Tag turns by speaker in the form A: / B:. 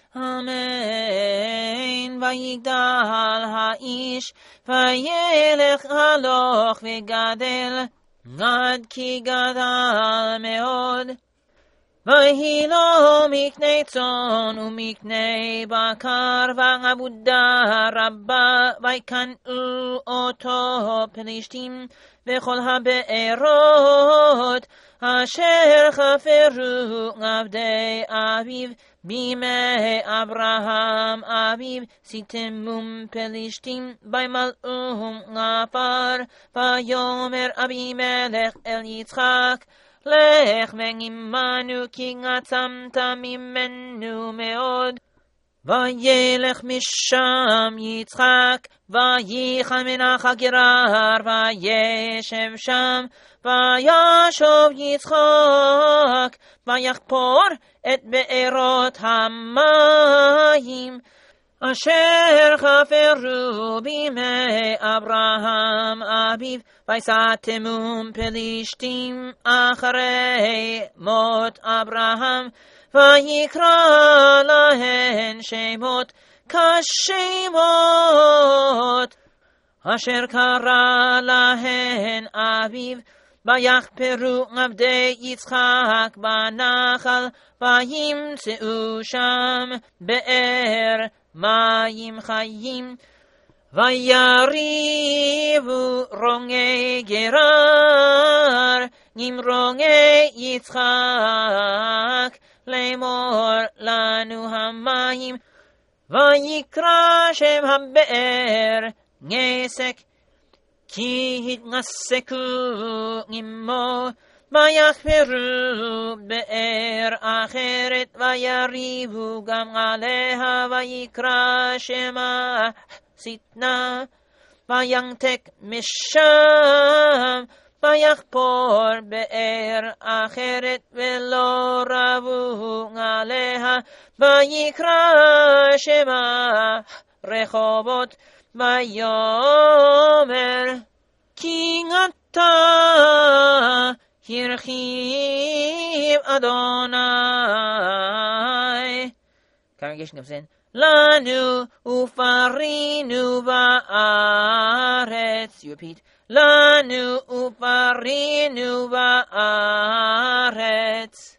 A: אמן. ויגדל האיש, וילך הלוך וגדל, עד כי גדל מאוד. ויהי לו מקנה צאן ומקנה בקר, ועבודה רבה, ויקנאו אותו פלישתים וכל הבארות, אשר חפרו עבדי אביו בימי אברהם אביו, סיתמום פלישתים וימלאום עפר. ויאמר אבימלך אל יצחק, לך ועמנו, כי עצמת ממנו מאוד. וילך משם יצחק, וייחן מנחל גרר, וישב שם. וישוב יצחק, ויחפור את בארות המים, אשר חפרו בימי אברהם אביו, ויסתמום פלישתים אחרי מות אברהם. ויקרא להן שמות כשמות אשר קרא להן אביו. ויחפרו עבדי יצחק בנחל, וימצאו שם באר מים חיים. ויריבו רונגי גרר עם רונגי יצחק, לאמור לנו המים. ויקרא שם הבאר נסק, כי התנסקו עמו. ויחפרו באר אחרת, ויריבו גם עליה, ויקרא שמה שטנה. וינתק משם, ויחפור באר אחרת, ולא רבו עליה, ויקרא שמה רחובות. ויאמר, כי עתה הרחיב אדוני לנו ופרינו בארץ. You repeat, לנו ופרינו בארץ.